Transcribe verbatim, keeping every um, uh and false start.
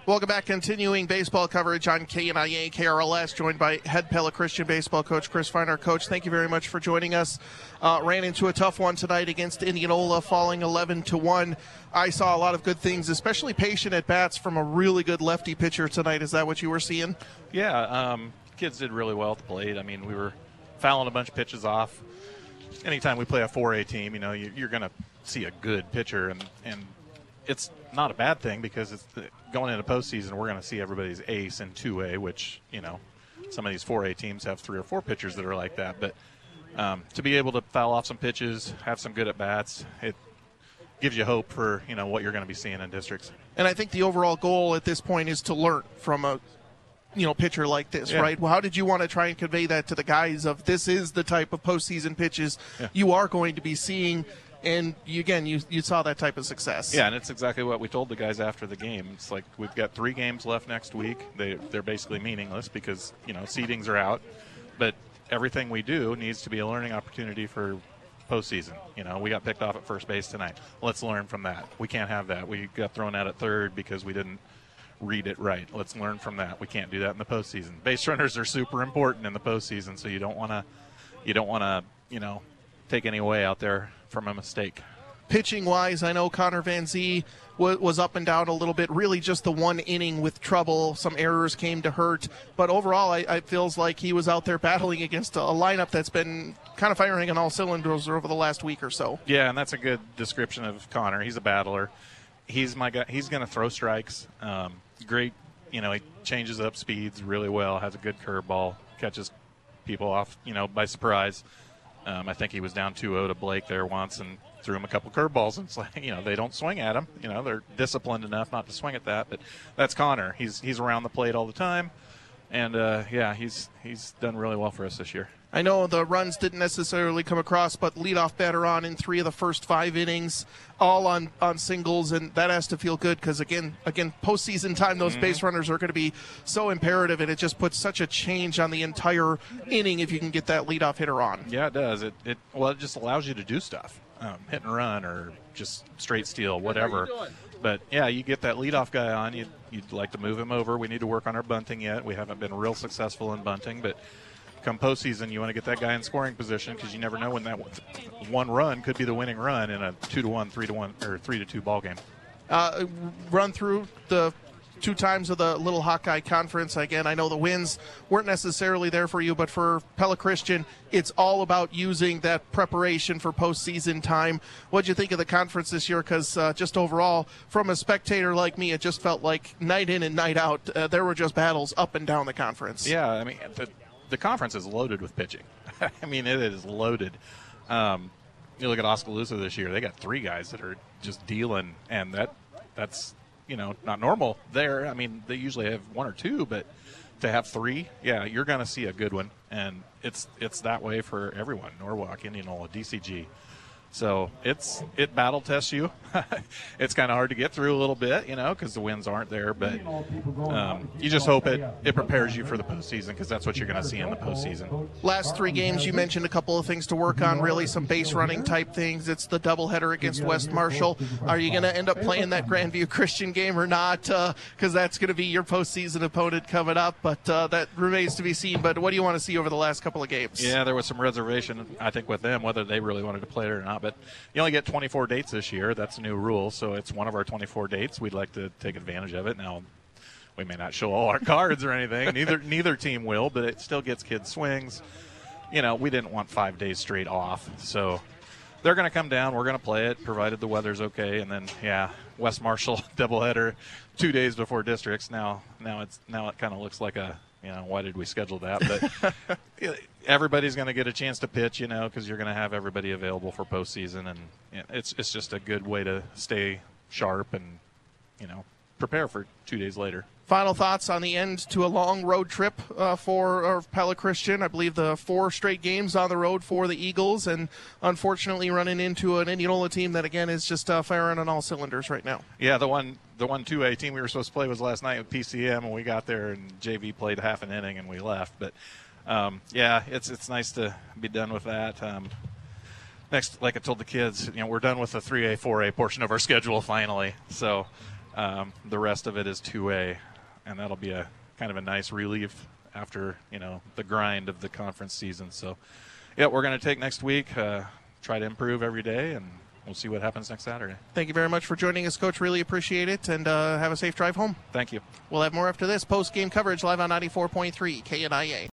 Welcome back. Continuing baseball coverage on K N I A, K R L S, joined by head Pella Christian baseball coach Chris Feiner. Coach, thank you very much for joining us. Uh, ran into a tough one tonight against Indianola, falling eleven to one. I saw a lot of good things, especially patient at bats from a really good lefty pitcher tonight. Is that what you were seeing? Yeah, um, kids did really well at the plate. I mean, we were fouling a bunch of pitches off. Anytime we play a four A team, you know, you, you're going to see a good pitcher, and and it's not a bad thing because it's the, going into postseason, we're going to see everybody's ace in two A, which, you know, some of these four A teams have three or four pitchers that are like that. But um, to be able to foul off some pitches, have some good at-bats, it gives you hope for, you know, what you're going to be seeing in districts. And I think the overall goal at this point is to learn from a, you know, pitcher like this, yeah. right? Well, how did you want to try and convey that to the guys of this is the type of postseason pitches yeah. you are going to be seeing? And, you, again, you you saw that type of success. Yeah, and it's exactly what we told the guys after the game. It's like we've got three games left next week. They, they're basically meaningless because, you know, seedings are out. But everything we do needs to be a learning opportunity for postseason. You know, we got picked off at first base tonight. Let's learn from that. We can't have that. We got thrown out at third because we didn't read it right. Let's learn from that. We can't do that in the postseason. Base runners are super important in the postseason, so you don't want to, you don't want to, you know, take any away out there from a mistake. Pitching-wise, I know Connor Van Zee w- was up and down a little bit. Really just the one inning with trouble. Some errors came to hurt. But overall, I, I feels like he was out there battling against a, a lineup that's been kind of firing on all cylinders over the last week or so. Yeah, and that's a good description of Connor. He's a battler. He's my guy. He's going to throw strikes. Um, great, you know, he changes up speeds really well, has a good curveball, catches people off, you know, by surprise. Um, I think he was down two oh to Blake there once and threw him a couple curveballs. And it's like, you know, they don't swing at him. You know, they're disciplined enough not to swing at that. But that's Connor. He's he's around the plate all the time. And, uh, yeah, he's he's done really well for us this year. I know the runs didn't necessarily come across, but leadoff batter on in three of the first five innings, all on, on singles, and that has to feel good because, again, again, postseason time, those mm-hmm. base runners are going to be so imperative, and it just puts such a change on the entire inning if you can get that leadoff hitter on. Yeah, it does. It, it Well, it just allows you to do stuff, um, hit and run or just straight steal, whatever. But, yeah, you get that leadoff guy on, you'd, you'd like to move him over. We need to work on our bunting yet. We haven't been real successful in bunting, but come postseason, you want to get that guy in scoring position because you never know when that one run could be the winning run in a two to one, three to one, or three to two ball game. Uh, run through the two times of the Little Hawkeye Conference. Again, I know the wins weren't necessarily there for you, but for Pella Christian, it's all about using that preparation for postseason time. What'd you think of the conference this year? Because uh, just overall, from a spectator like me, it just felt like night in and night out, uh, there were just battles up and down the conference. Yeah, I mean, the, the conference is loaded with pitching. I mean, it is loaded. Um, you look at Oskaloosa this year; they got three guys that are just dealing, and that that's you know not normal there. I mean, they usually have one or two, but to have three, yeah, you're going to see a good one, and it's it's that way for everyone. Norwalk, Indianola, D C G. So it's it battle tests you. It's kind of hard to get through a little bit, you know, because the wins aren't there. But um, you just hope it, it prepares you for the postseason because that's what you're going to see in the postseason. Last three games, you mentioned a couple of things to work on, really some base running type things. It's the doubleheader against West Marshall. Are you going to end up playing that Grandview Christian game or not? Because uh, that's going to be your postseason opponent coming up. But uh, that remains to be seen. But what do you want to see over the last couple of games? Yeah, there was some reservation, I think, with them, whether they really wanted to play it or not. But you only get twenty-four dates this year. That's a new rule, so it's one of our twenty-four dates. We'd like to take advantage of it. Now, we may not show all our cards or anything. Neither neither team will, but it still gets kids swings. You know, we didn't want five days straight off, so they're going to come down. We're going to play it, provided the weather's okay. And then, yeah, West Marshall doubleheader two days before districts. Now, now it's now it kind of looks like a, you know, why did we schedule that? But everybody's going to get a chance to pitch, you know, because you're going to have everybody available for postseason, and you know, it's it's just a good way to stay sharp and, you know, prepare for two days later. Final thoughts on the end to a long road trip uh, for uh, Pella Christian. I believe the four straight games on the road for the Eagles, and unfortunately running into an Indianola team that, again, is just uh, firing on all cylinders right now. Yeah, the one the one two A team we were supposed to play was last night with P C M, and we got there and J V played half an inning and we left. But, um, yeah, it's it's nice to be done with that. Um, next, like I told the kids, you know, we're done with the three A, four A portion of our schedule finally. So, Um, the rest of it is two A, and that'll be a kind of a nice relief after, you know, the grind of the conference season. So, yeah, we're going to take next week, uh, try to improve every day, and we'll see what happens next Saturday. Thank you very much for joining us, Coach. Really appreciate it, and uh, have a safe drive home. Thank you. We'll have more after this post-game coverage live on ninety-four point three K N I A.